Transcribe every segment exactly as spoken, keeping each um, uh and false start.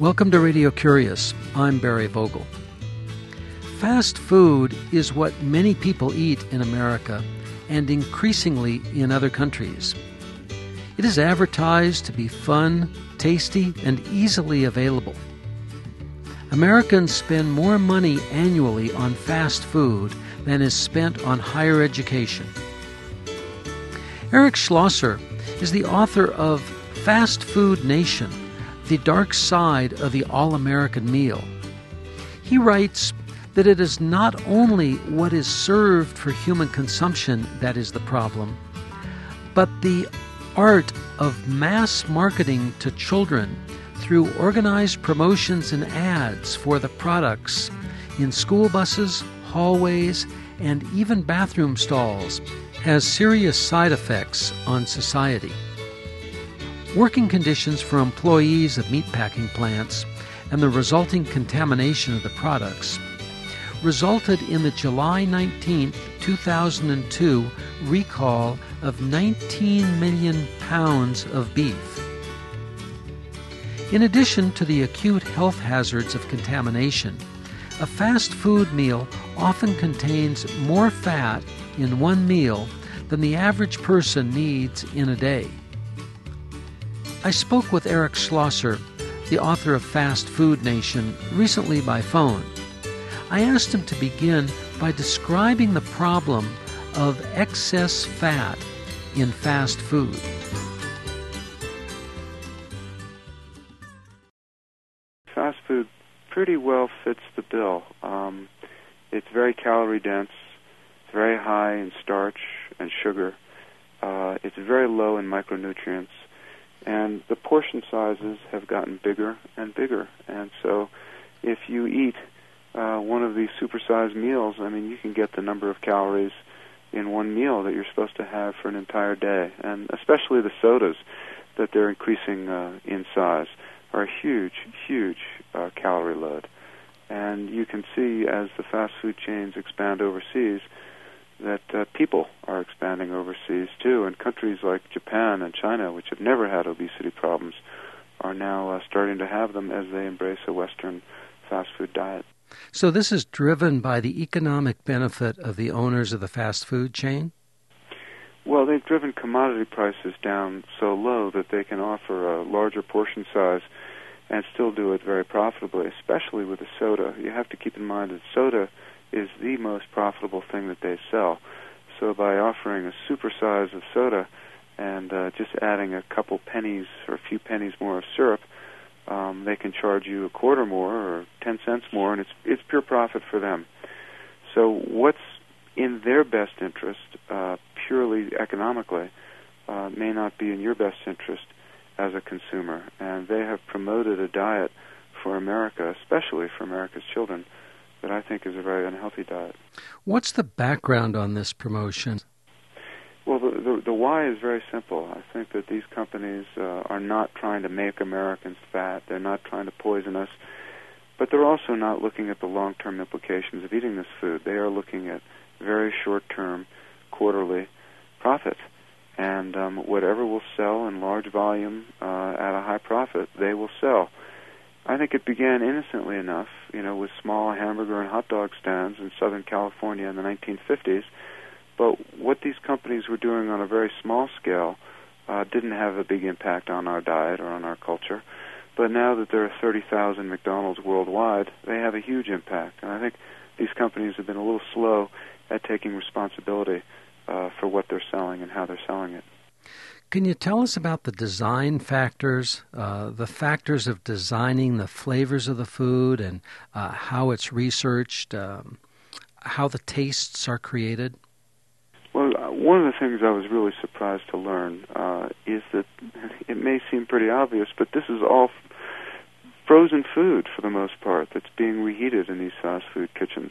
Welcome to Radio Curious. I'm Barry Vogel. Fast food is what many people eat in America and increasingly in other countries. It is advertised to be fun, tasty, and easily available. Americans spend more money annually on fast food than is spent on higher education. Eric Schlosser is the author of Fast Food Nation: The Dark Side of the All-American Meal. He writes that it is not only what is served for human consumption that is the problem, but the art of mass marketing to children through organized promotions and ads for the products in school buses, hallways, and even bathroom stalls has serious side effects on society. Working conditions for employees of meatpacking plants and the resulting contamination of the products resulted in the July nineteenth, two thousand two recall of nineteen million pounds of beef. In addition to the acute health hazards of contamination, a fast food meal often contains more fat in one meal than the average person needs in a day. I spoke with Eric Schlosser, the author of Fast Food Nation, recently by phone. I asked him to begin by describing the problem of excess fat in fast food. Fast food pretty well fits the bill. Um, it's very calorie dense, it's very high in starch and sugar, uh, it's very low in micronutrients, and the portion sizes have gotten bigger and bigger. And so if you eat uh, one of these supersized meals, I mean, you can get the number of calories in one meal that you're supposed to have for an entire day. And especially the sodas that they're increasing uh, in size are a huge, huge uh, calorie load. And you can see as the fast food chains expand overseas that uh, people are expanding overseas too, and countries like Japan and China, which have never had obesity problems, are now uh, starting to have them as they embrace a Western fast food diet. So this is driven by the economic benefit of the owners of the fast food chain? Well, they've driven commodity prices down so low that they can offer a larger portion size and still do it very profitably, especially with the soda. You have to keep in mind that soda is the most profitable thing that they sell. So by offering a super size of soda and uh, just adding a couple pennies or a few pennies more of syrup, um, they can charge you a quarter more or ten cents more, and it's it's pure profit for them. So what's in their best interest, uh, purely economically, uh, may not be in your best interest as a consumer. And they have promoted a diet for America, especially for America's children, that I think is a very unhealthy diet. What's the background on this promotion? Well, the, the, the why is very simple. I think that these companies uh, are not trying to make Americans fat. They're not trying to poison us. But they're also not looking at the long-term implications of eating this food. They are looking at very short-term, quarterly profit. And um, whatever will sell in large volume uh, at a high profit, they will sell. I think it began innocently enough, you know, with small hamburger and hot dog stands in Southern California in the nineteen fifties. But what these companies were doing on a very small scale uh, didn't have a big impact on our diet or on our culture. But now that there are thirty thousand McDonald's worldwide, they have a huge impact. And I think these companies have been a little slow at taking responsibility uh, for what they're selling and how they're selling it. Can you tell us about the design factors, uh, the factors of designing the flavors of the food and uh, how it's researched, um, how the tastes are created? Well, uh, one of the things I was really surprised to learn uh, is that it may seem pretty obvious, but this is all f- frozen food for the most part that's being reheated in these fast food kitchens.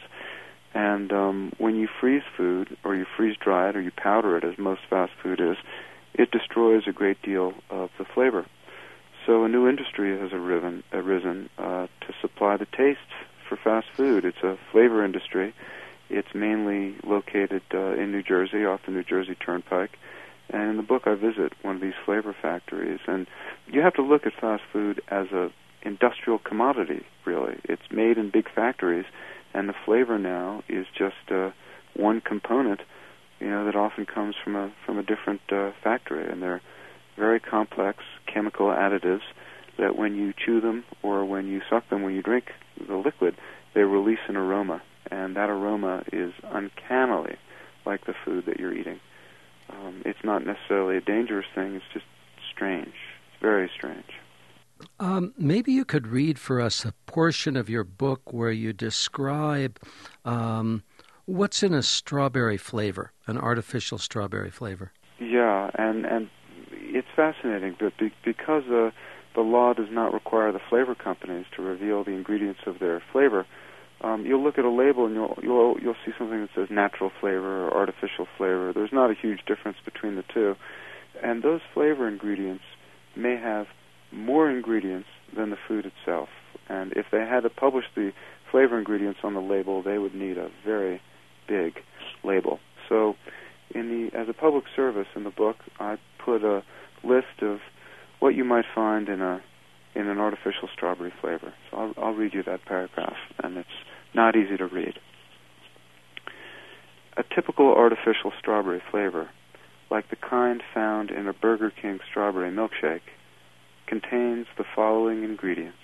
And um, when you freeze food, or you freeze dry it, or you powder it, as most fast food is, it destroys a great deal of the flavor. So a new industry has arisen, arisen uh, to supply the tastes for fast food. It's a flavor industry. It's mainly located uh, in New Jersey, off the New Jersey Turnpike. And in the book, I visit one of these flavor factories. And you have to look at fast food as a industrial commodity, really. It's made in big factories, and the flavor now is just uh, one component, you know, that often comes from a from a different uh, factory, and they're very complex chemical additives that when you chew them or when you suck them, when you drink the liquid, they release an aroma, and that aroma is uncannily like the food that you're eating. Um, it's not necessarily a dangerous thing, it's just strange. It's very strange. Um, maybe you could read for us a portion of your book where you describe um, what's in a strawberry flavor, an artificial strawberry flavor. Yeah, and, and it's fascinating, but be, because uh, the law does not require the flavor companies to reveal the ingredients of their flavor, um, you'll look at a label and you'll, you'll you'll see something that says natural flavor or artificial flavor. There's not a huge difference between the two. And those flavor ingredients may have more ingredients than the food itself. And if they had to publish the flavor ingredients on the label, they would need a very big label. So in the as a public service in the book, I put a list of what you might find in a in an artificial strawberry flavor. So I'll, I'll read you that paragraph, and it's not easy to read. A typical artificial strawberry flavor, like the kind found in a Burger King strawberry milkshake, contains the following ingredients: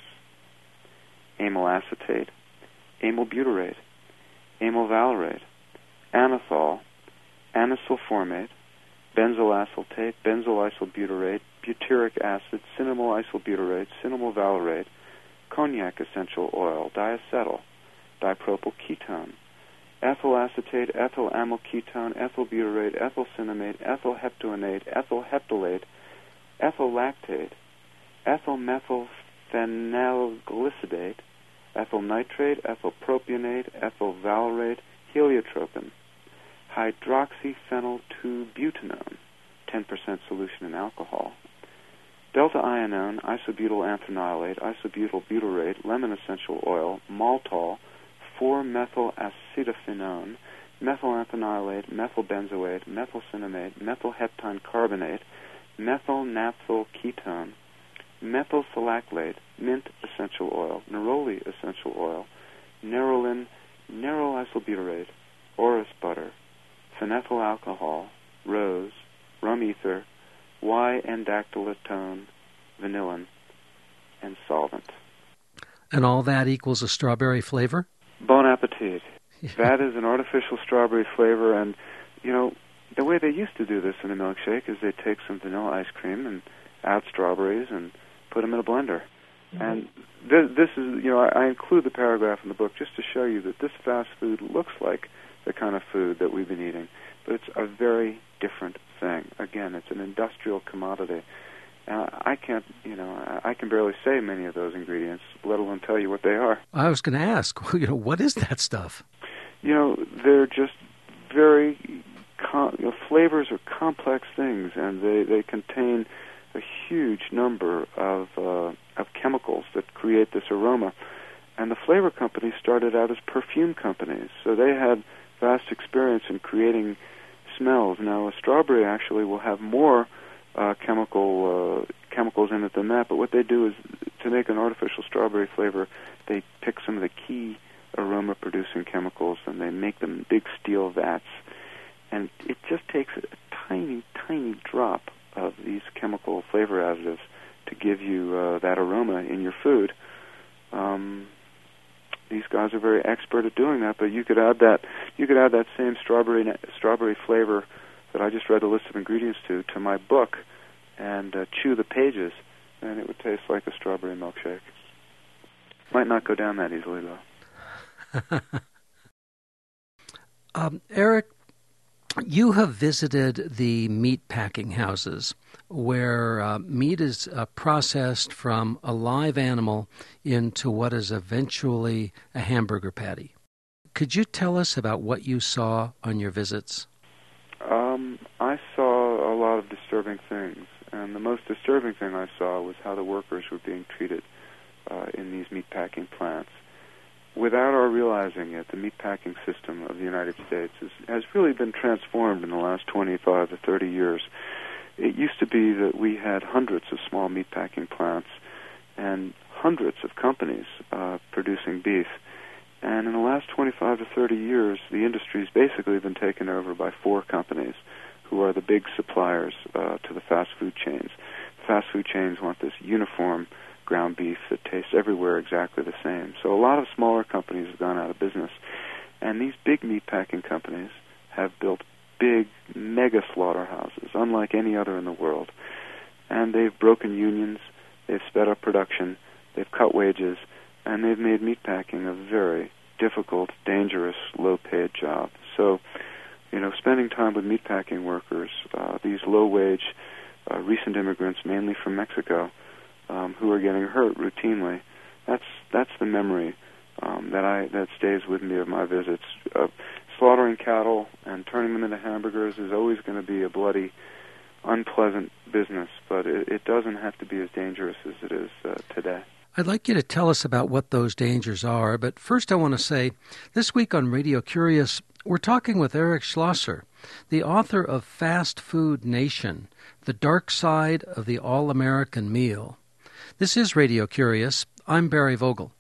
amyl acetate, amyl butyrate, amyl valerate, anethol, anisole formate, benzyl acetate, benzyl isobutyrate, butyric acid, cinnamyl isobutyrate, cinnamyl valerate, cognac essential oil, diacetyl, dipropyl ketone, ethyl acetate, ethyl amyl ketone, ethyl butyrate, ethyl cinnamate, ethyl heptoinate, ethyl heptolate, ethyl lactate, ethyl methyl phenylglycidate, ethyl nitrate, ethyl propionate, ethyl valerate, heliotropin, hydroxyphenyl two butanone, ten percent solution in alcohol, delta-ionone, isobutyl anthranilate, isobutyl butyrate, lemon essential oil, maltol, four methyl acetophenone, methyl anthranilate, methyl benzoate, methyl cinnamate, methyl heptine carbonate, methyl naphthyl ketone, methyl salaclate, mint essential oil, neroli essential oil, nerolin, neryl isobutyrate, orris butter, phenethyl alcohol, rose, rum ether, Y-endactylitone, vanillin, and solvent. And all that equals a strawberry flavor? Bon appetit. That is an artificial strawberry flavor, and, you know, the way they used to do this in a milkshake is they take some vanilla ice cream and add strawberries and put them in a blender. Mm-hmm. And this, this is, you know, I, I include the paragraph in the book just to show you that this fast food looks like the kind of food that we've been eating, but it's a very different thing. Again, it's an industrial commodity. Uh, I can't, you know, I can barely say many of those ingredients, let alone tell you what they are. I was going to ask, you know, what is that stuff? You know, they're just very, com- you know, flavors are complex things, and they, they contain a huge number of uh, of chemicals that create this aroma. And the flavor companies started out as perfume companies, so they had vast experience in creating smells. Now, a strawberry actually will have more uh, chemical uh, chemicals in it than that, but what they do is, to make an artificial strawberry flavor, they pick some of the key aroma-producing chemicals and they make them in big steel vats. And it just takes a tiny, tiny drop of these chemical flavor additives to give you uh, that aroma in your food. Um, these guys are very expert at doing that, but you could add that you could add that same strawberry strawberry flavor that I just read the list of ingredients to to my book and uh, chew the pages, and it would taste like a strawberry milkshake. Might not go down that easily, though. um, Eric, you have visited the meat packing houses where uh, meat is uh, processed from a live animal into what is eventually a hamburger patty. Could you tell us about what you saw on your visits? Um, I saw a lot of disturbing things, and the most disturbing thing I saw was how the workers were being treated uh, in these meatpacking plants. Without our realizing it, the meatpacking system of the United States is, has really been transformed in the last twenty-five to thirty years. It used to be that we had hundreds of small meatpacking plants and hundreds fast food chains want this uniform ground beef that tastes everywhere exactly the same. So a lot of smaller companies have gone out of business. And these big meatpacking companies have built big, mega slaughterhouses, unlike any other in the world. And they've broken unions, they've sped up production, they've cut wages, and they've made meatpacking a very difficult, dangerous, low-paid job. So, you know, spending time with meatpacking workers, uh, these low-wage, uh, recent immigrants, mainly from Mexico, um, who are getting hurt routinely, that's that's the memory um, that I that stays with me of my visits. Uh, slaughtering cattle and turning them into hamburgers is always going to be a bloody, unpleasant business, but it, it doesn't have to be as dangerous as it is uh, today. I'd like you to tell us about what those dangers are, but first I want to say, this week on Radio Curious, we're talking with Eric Schlosser, the author of Fast Food Nation, The Dark Side of the All-American Meal. This is Radio Curious. I'm Barry Vogel.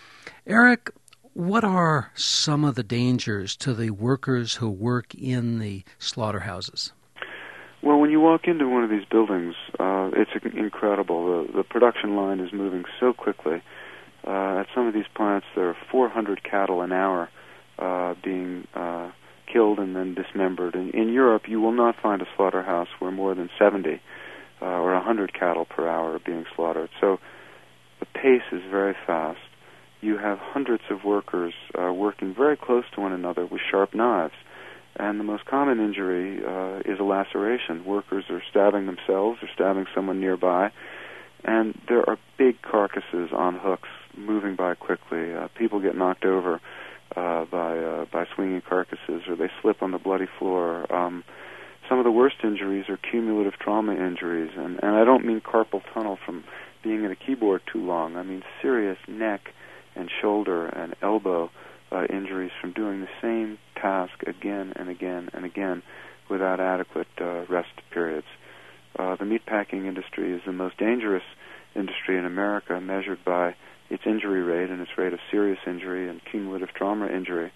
Eric, what are some of the dangers to the workers who work in the slaughterhouses? Well, when you walk into one of these buildings, uh, it's incredible. The, the production line is moving so quickly. Uh, at some of these plants, there are four hundred cattle an hour uh, being uh, killed and then dismembered. In, in Europe, you will not find a slaughterhouse where more than seventy uh, or one hundred cattle per hour are being slaughtered. So the pace is very fast. You have hundreds of workers uh, working very close to one another with sharp knives. And the most common injury uh, is a laceration. Workers are stabbing themselves or stabbing someone nearby. And there are big carcasses on hooks moving by quickly. Uh, people get knocked over uh, by uh, by swinging carcasses, or they slip on the bloody floor. Um, some of the worst injuries are cumulative trauma injuries. And, and I don't mean carpal tunnel from being at a keyboard too long. I mean serious neck and shoulder and elbow Uh, injuries from doing the same task again and again and again without adequate uh, rest periods. Uh, the meatpacking industry is the most dangerous industry in America, measured by its injury rate and its rate of serious injury and cumulative trauma injury.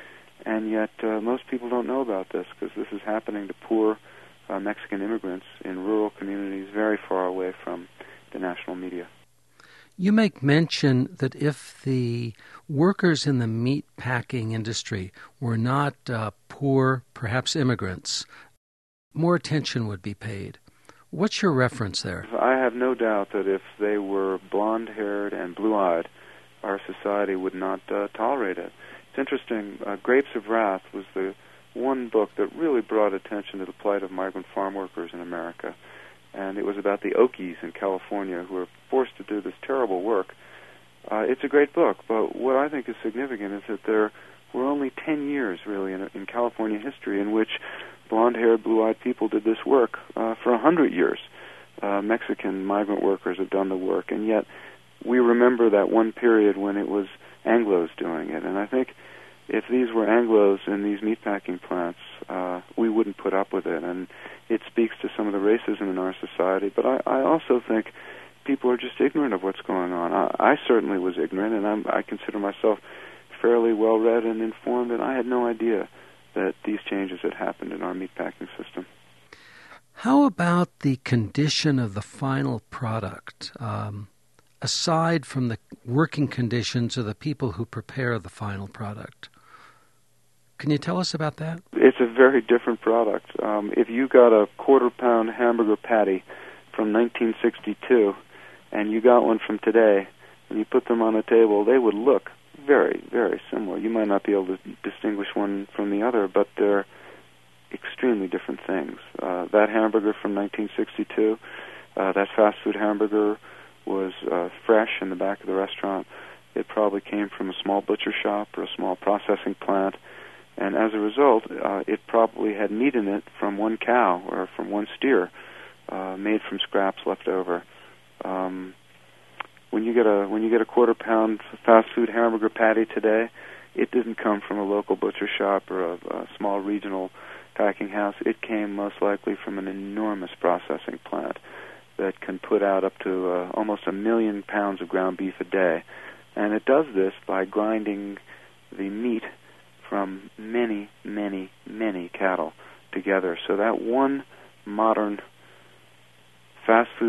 And yet uh, most people don't know about this, because this is happening to poor uh, Mexican immigrants in rural communities very far away from the national media. You make mention that if the workers in the meat packing industry were not uh, poor, perhaps immigrants, more attention would be paid. What's your reference there? I have no doubt that if they were blonde-haired and blue-eyed, our society would not uh, tolerate it. It's interesting, uh, Grapes of Wrath was the one book that really brought attention to the plight of migrant farm workers in America. And it was about the Okies in California who were forced to do this terrible work. Uh, it's a great book, but what I think is significant is that there were only ten years, really, in, in California history in which blonde-haired, blue-eyed people did this work. Uh, for a hundred years, uh, Mexican migrant workers have done the work, and yet we remember that one period when it was Anglos doing it. And I think if these were Anglos in these meatpacking plants, uh, we wouldn't put up with it. And it speaks to some of the racism in our society. But I, I also think people are just ignorant of what's going on. I, I certainly was ignorant, and I'm, I consider myself fairly well-read and informed, and I had no idea that these changes had happened in our meatpacking system. How about the condition of the final product? Um, aside from the working conditions of the people who prepare the final product. Can you tell us about that? It's a very different product. Um, if you got a quarter-pound hamburger patty from nineteen sixty-two and you got one from today and you put them on a table, they would look very, very similar. You might not be able to distinguish one from the other, but they're extremely different things. Uh, that hamburger from nineteen sixty-two, uh, that fast food hamburger was uh, fresh in the back of the restaurant. It probably came from a small butcher shop or a small processing plant, and as a result, uh, it probably had meat in it from one cow or from one steer, uh, made from scraps left over. Um, when you get a when you get a quarter pound fast food hamburger patty today, it didn't come from a local butcher shop or a, a small regional packing house. It came most likely from an enormous processing plant that can put out up to uh, almost a million pounds of ground beef a day. And it does this by grinding the meat from many, many, many cattle together. So that one modern fast food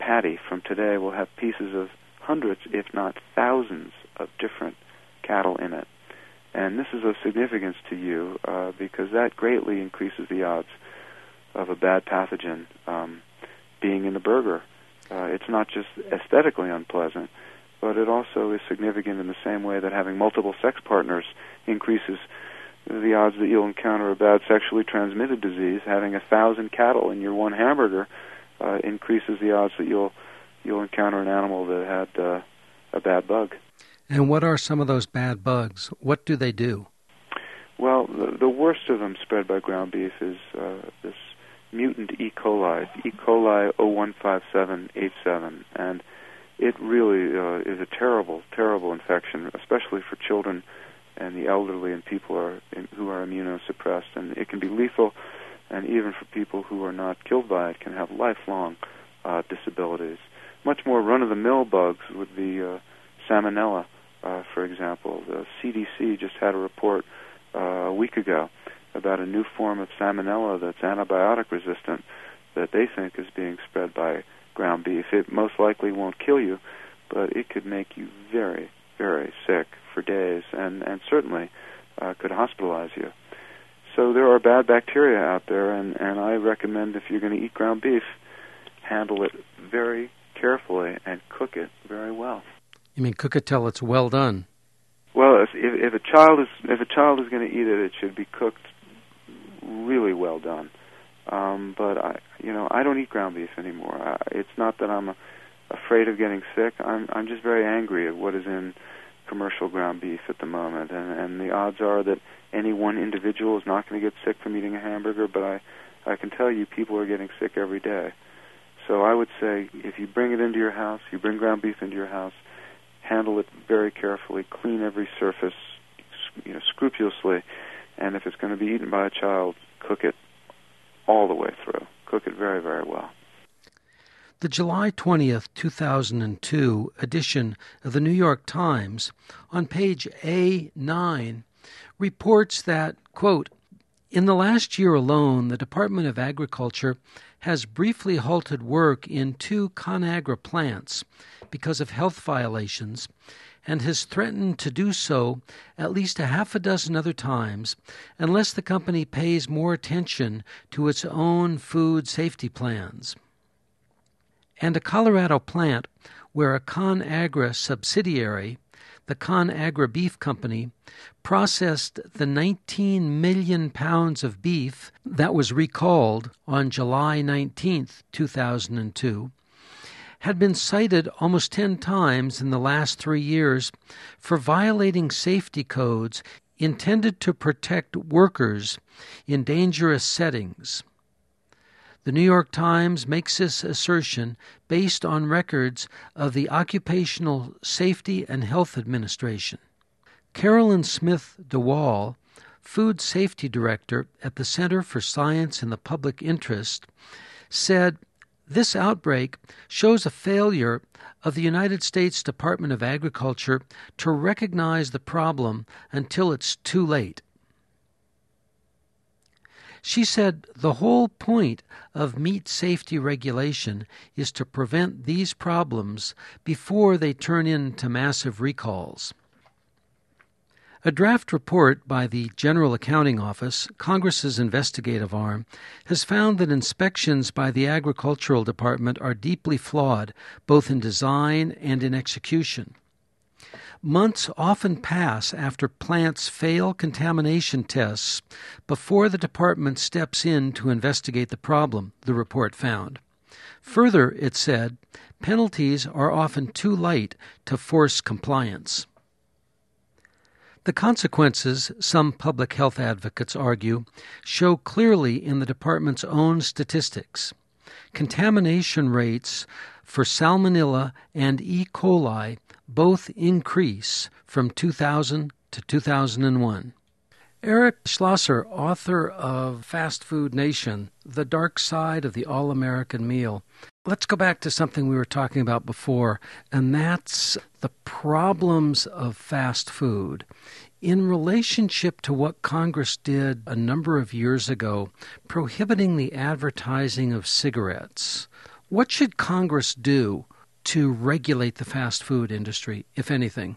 patty from today will have pieces of hundreds, if not thousands, of different cattle in it. And this is of significance to you uh, because that greatly increases the odds of a bad pathogen um, being in the burger. Uh, it's not just aesthetically unpleasant, but it also is significant in the same way that having multiple sex partners increases the odds that you'll encounter a bad sexually transmitted disease. Having a thousand cattle in your one hamburger uh, increases the odds that you'll you'll encounter an animal that had uh, a bad bug. And what are some of those bad bugs? What do they do? Well, the, the worst of them spread by ground beef is uh, this mutant E. coli, E. coli zero one five seven eight seven, and it really uh, is a terrible, terrible infection, especially for children and the elderly and people are, in, who are immunosuppressed. And it can be lethal, and even for people who are not killed by it, can have lifelong uh, disabilities. Much more run-of-the-mill bugs would be uh, Salmonella, uh, for example. The C D C just had a report uh, a week ago about a new form of Salmonella that's antibiotic resistant that they think is being spread by ground beef. It most likely won't kill you, but it could make you very, very sick for days and, and certainly uh, could hospitalize you. So there are bad bacteria out there, and, and I recommend if you're going to eat ground beef, handle it very carefully and cook it very well. You mean cook it till it's well done? Well, if, if, if a child is if a child is going to eat it, it should be cooked really well done. Um, but I, you know, I don't eat ground beef anymore. I, it's not that I'm a, afraid of getting sick. I'm I'm just very angry at what is in commercial ground beef at the moment, and, and the odds are that any one individual is not going to get sick from eating a hamburger. But I, I can tell you, people are getting sick every day. So I would say, if you bring it into your house, you bring ground beef into your house, handle it very carefully, clean every surface, you know, scrupulously, and if it's going to be eaten by a child, cook it all the way through. Cook it very, very well. The July twentieth, two thousand two edition of the New York Times, on page A nine, reports that, quote, in the last year alone, the Department of Agriculture has briefly halted work in two ConAgra plants because of health violations and has threatened to do so at least a half a dozen other times unless the company pays more attention to its own food safety plans. And a Colorado plant where a ConAgra subsidiary, the ConAgra Beef Company, processed the nineteen million pounds of beef that was recalled on July nineteenth, two thousand two, had been cited almost ten times in the last three years for violating safety codes intended to protect workers in dangerous settings. The New York Times makes this assertion based on records of the Occupational Safety and Health Administration. Carolyn Smith DeWall, Food Safety Director at the Center for Science in the Public Interest, said, this outbreak shows a failure of the United States Department of Agriculture to recognize the problem until it's too late. She said the whole point of meat safety regulation is to prevent these problems before they turn into massive recalls. A draft report by the General Accounting Office, Congress's investigative arm, has found that inspections by the Agricultural Department are deeply flawed, both in design and in execution. Months often pass after plants fail contamination tests before the department steps in to investigate the problem, the report found. Further, it said, penalties are often too light to force compliance. The consequences, some public health advocates argue, show clearly in the department's own statistics. Contamination rates for Salmonella and E. coli both increase from two thousand to two thousand one. Eric Schlosser, author of Fast Food Nation, The Dark Side of the All-American Meal. Let's go back to something we were talking about before, and that's the problems of fast food. In relationship to what Congress did a number of years ago, prohibiting the advertising of cigarettes, What should Congress do to regulate the fast food industry, if anything?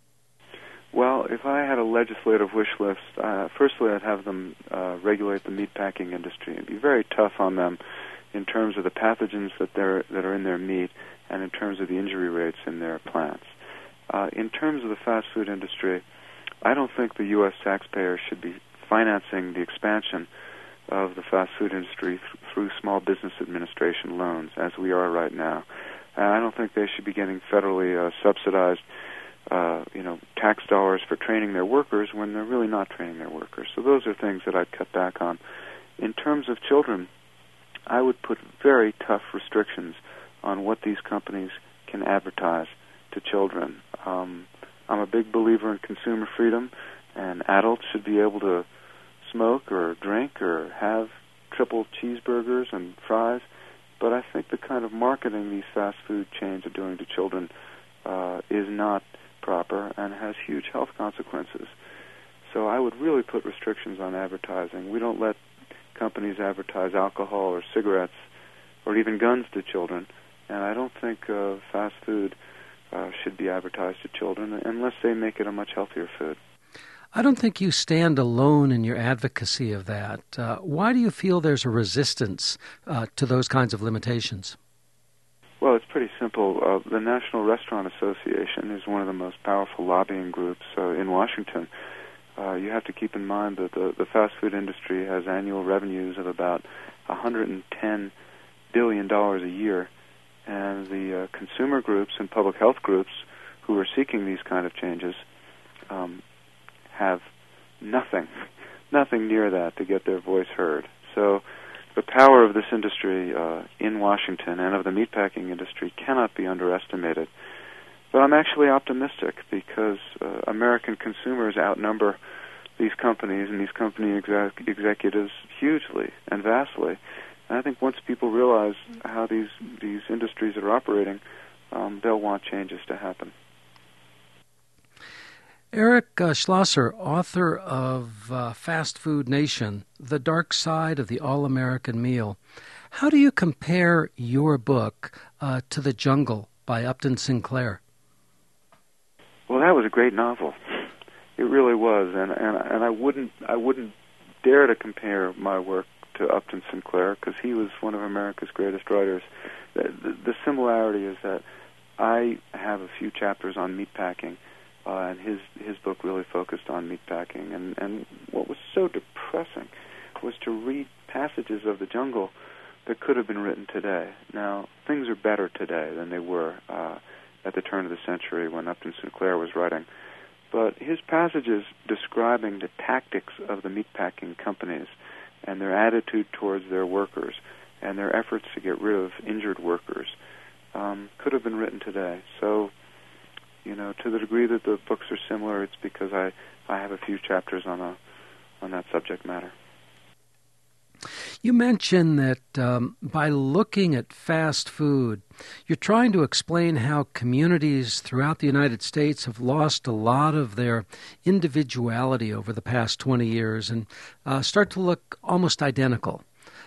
Well, if I had a legislative wish list, uh, firstly I'd have them uh, regulate the meatpacking industry and be very tough on them in terms of the pathogens that they're that are in their meat and in terms of the injury rates in their plants. Uh, in terms of the fast food industry, I don't think the U S taxpayer should be financing the expansion of the fast food industry th- through Small Business Administration loans, as we are right now. And I don't think they should be getting federally uh, subsidized Uh, you know, tax dollars for training their workers when they're really not training their workers. So those are things that I'd cut back on. In terms of children, I would put very tough restrictions on what these companies can advertise to children. Um, I'm a big believer in consumer freedom, and adults should be able to smoke or drink or have triple cheeseburgers and fries. But I think the kind of marketing these fast food chains are doing to children uh, is not proper and has huge health consequences. So I would really put restrictions on advertising. We don't let companies advertise alcohol or cigarettes or even guns to children, and I don't think uh, fast food uh, should be advertised to children unless they make it a much healthier food. I don't think you stand alone in your advocacy of that. Uh, why do you feel there's a resistance uh, to those kinds of limitations? Well, it's pretty simple. Uh, the National Restaurant Association is one of the most powerful lobbying groups uh, in Washington. Uh, you have to keep in mind that the, the fast food industry has annual revenues of about one hundred ten billion dollars a year, and the uh, consumer groups and public health groups who are seeking these kind of changes um, have nothing, nothing near that to get their voice heard. So the power of this industry uh, in Washington and of the meatpacking industry cannot be underestimated. But I'm actually optimistic because uh, American consumers outnumber these companies and these company exec- executives hugely and vastly. And I think once people realize how these, these industries are operating, um, they'll want changes to happen. Eric uh, Schlosser, author of uh, Fast Food Nation, The Dark Side of the All-American Meal. How do you compare your book uh, to The Jungle by Upton Sinclair? Well, that was a great novel. It really was, and and, and I wouldn't I wouldn't dare to compare my work to Upton Sinclair because he was one of America's greatest writers. The, the, the similarity is that I have a few chapters on meatpacking. Uh, and his his book really focused on meatpacking. And, and what was so depressing was to read passages of The Jungle that could have been written today. Now, things are better today than they were uh, at the turn of the century when Upton Sinclair was writing. But his passages describing the tactics of the meatpacking companies and their attitude towards their workers and their efforts to get rid of injured workers um, could have been written today. So, you know, to the degree that the books are similar, it's because I, I have a few chapters on a on that subject matter. You mentioned that um, by looking at fast food, you're trying to explain how communities throughout the United States have lost a lot of their individuality over the past twenty years and uh, start to look almost identical.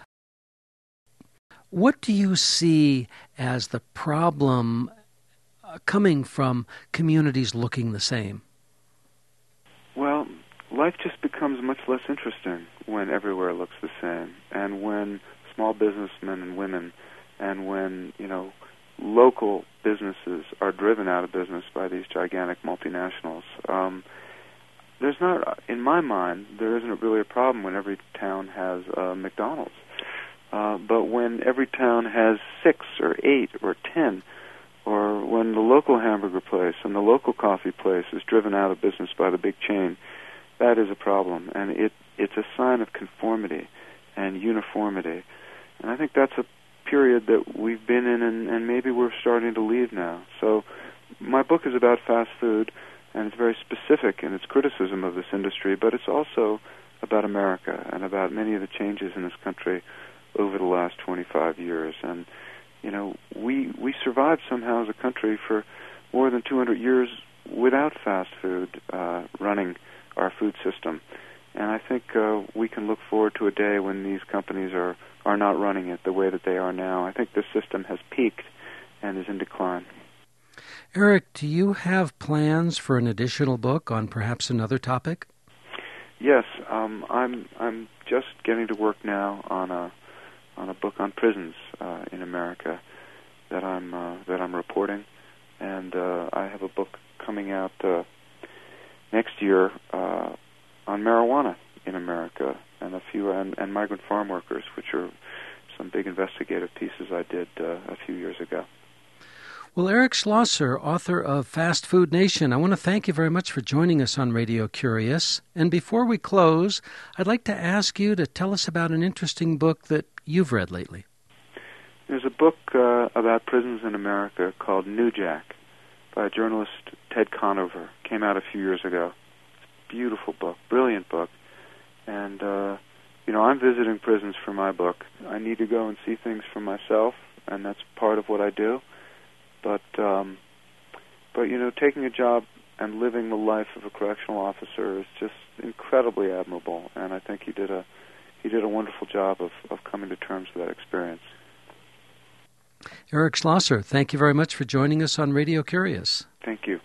What do you see as the problem coming from communities looking the same? Well, life just becomes much less interesting when everywhere looks the same, and when small businessmen and women, and when, you know, local businesses are driven out of business by these gigantic multinationals. Um, there's not, in my mind, there isn't really a problem when every town has uh, McDonald's. Uh, but when every town has six or eight or ten, or when the local hamburger place and the local coffee place is driven out of business by the big chain, that is a problem. And it, it's a sign of conformity and uniformity. And I think that's a period that we've been in and, and maybe we're starting to leave now. So my book is about fast food, and it's very specific in its criticism of this industry, but it's also about America and about many of the changes in this country over the last twenty-five years. And You know, we we survived somehow as a country for more than two hundred years without fast food uh, running our food system. And I think uh, we can look forward to a day when these companies are, are not running it the way that they are now. I think the system has peaked and is in decline. Eric, do you have plans for an additional book on perhaps another topic? Yes, um, I'm I'm just getting to work now on a on a book on prisons uh, in America that I'm uh, that I'm reporting, and uh, I have a book coming out uh, next year uh, on marijuana in America and a few and, and migrant farm workers, which are some big investigative pieces I did uh, a few years ago. Well, Eric Schlosser, author of Fast Food Nation, I want to thank you very much for joining us on Radio Curious. And before we close, I'd like to ask you to tell us about an interesting book that you've read lately. There's a book uh, about prisons in America called New Jack by journalist Ted Conover. Came out a few years ago. Beautiful book, brilliant book. And, uh, you know, I'm visiting prisons for my book. I need to go and see things for myself, and that's part of what I do. But, um, but you know, taking a job and living the life of a correctional officer is just incredibly admirable, and I think he did a he did a wonderful job of, of coming to terms with that experience. Eric Schlosser, thank you very much for joining us on Radio Curious. Thank you.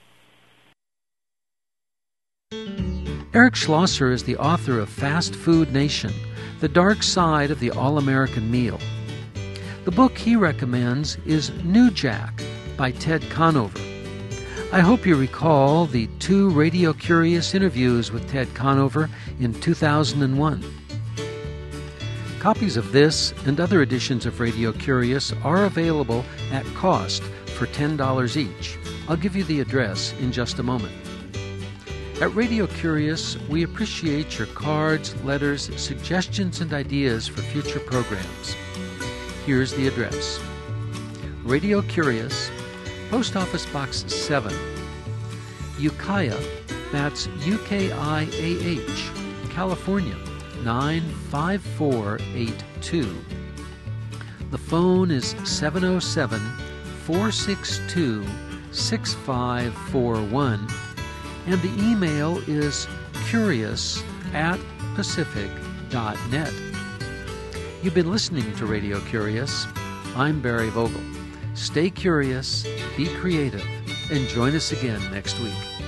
Eric Schlosser is the author of Fast Food Nation, The Dark Side of the All-American Meal. The book he recommends is New Jack by Ted Conover. I hope you recall the two Radio Curious interviews with Ted Conover in two thousand one. Copies of this and other editions of Radio Curious are available at cost for ten dollars each. I'll give you the address in just a moment. At Radio Curious, we appreciate your cards, letters, suggestions, and ideas for future programs. Here's the address. Radio Curious, Post Office Box seven, Ukiah, that's U K I A H, California, nine five four eight two. The phone is seven oh seven, four six two, six five four one, and the email is curious at pacific dot net. You've been listening to Radio Curious. I'm Barry Vogel. Stay curious, be creative, and join us again next week.